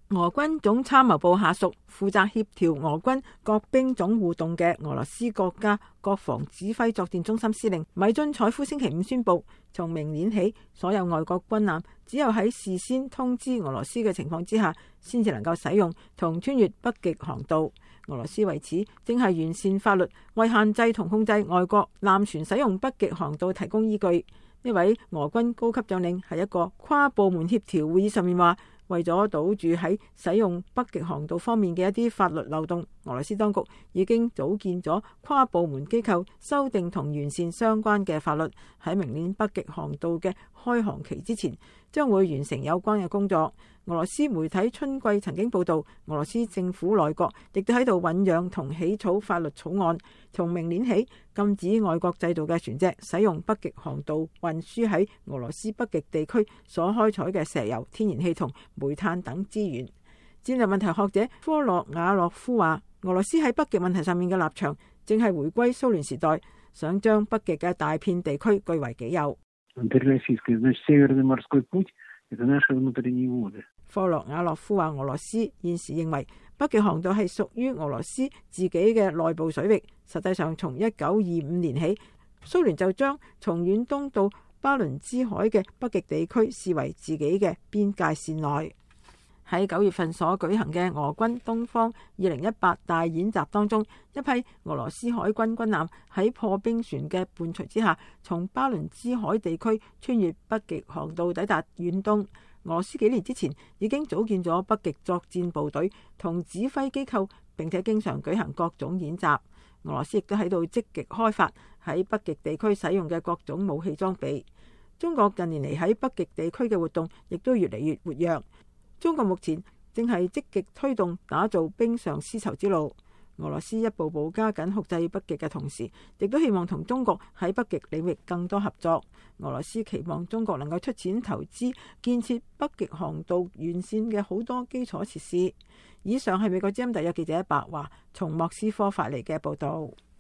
俄軍總參謀部下屬負責協調俄軍各兵種互動嘅俄羅斯國家國防指揮作戰中心司令米津采夫星期五宣布，從明年起，所有外國軍艦只有喺事先通知俄羅斯嘅情況之下，先至能夠使用同穿越北極航道。俄羅斯為此正係完善法律，為限制同控制外國艦船使用北極航道提供依據。呢位俄軍高級將領喺一個跨部門協調會議上面話，為咗堵住喺使用北極航道方面嘅一啲法律漏洞，俄羅斯當局已經組建咗跨部門機構，修訂同完善相關嘅法律。喺明年北極航道嘅開航期之前，將會完成有關嘅工作。俄羅斯媒體春季曾經報道，俄羅斯政府內閣亦都喺度醞釀同起草法律草案，從明年起禁止外國製造嘅船隻使用北極航道運輸喺俄羅斯北極地區所開採嘅石油、天然氣同煤炭等資源。戰略問題學者科洛瓦洛夫話，俄羅斯喺北極問題上面嘅立場正係回歸蘇聯時代，想將北極嘅大片地區據為己有。科洛瓦洛夫話，俄羅斯現時認為北極航道係屬於俄羅斯自己嘅內部水域。實際上，從1925年起，蘇聯就將從遠東到巴倫支海嘅北極地區視為自己嘅邊界線內。喺9月份所舉行嘅俄軍東方2018大演習當中，一批俄羅斯海軍軍艦喺破冰船嘅伴隨之下，從巴倫支海地區穿越北極航道抵達遠東。俄羅斯幾年之前已經組建咗北極作戰部隊同指揮機構，並且經常舉行各種演習。俄羅斯亦都喺度積極開發喺北極地區使用嘅各種武器裝備。中國近年嚟喺北極地區嘅活動亦都越嚟越活躍。中國目前正係積極推動打造冰上絲綢之路。俄羅斯一步步加緊控制北極嘅同時，亦都希望同中國喺北極領域更多合作。俄羅斯期望中國能夠出錢投資建設北極航道完善嘅好多基礎設施。以上係美國之音特約記者白華從莫斯科發嚟嘅報道。